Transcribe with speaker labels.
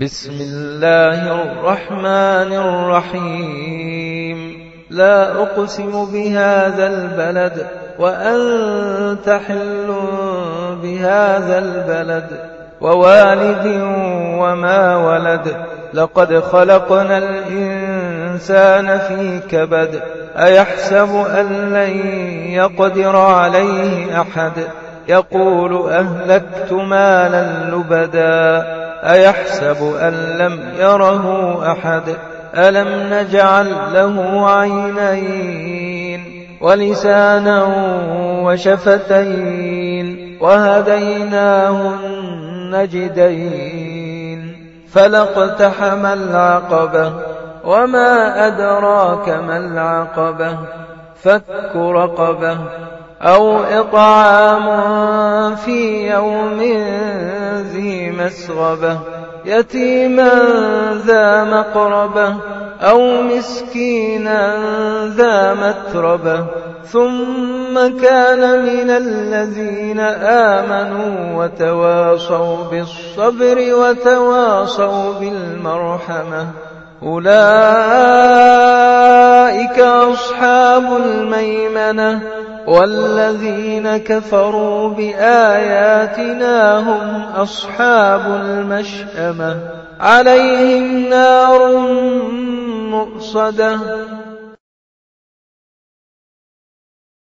Speaker 1: بسم الله الرحمن الرحيم لا أقسم بهذا البلد وأنت حل بهذا البلد ووالد وما ولد لقد خلقنا الإنسان في كبد أيحسب أن لن يقدر عليه أحد يقول أهلكت مالا لبدا أيحسب أن لم يره أحد ألم نجعل له عينين ولسانا وشفتين وهديناه النجدين فلاقتحم العقبة وما أدراك ما العقبة فك رقبة أو إطعام في يوم ذي مسغبة يتيما ذا مقربة أو مسكينا ذا متربة ثم كان من الذين آمنوا وتواصوا بالصبر وتواصوا بالمرحمة أولئك أصحاب الميمنة والذين كفروا بآياتنا هم أصحاب المشأمة عليهم نار مؤصدة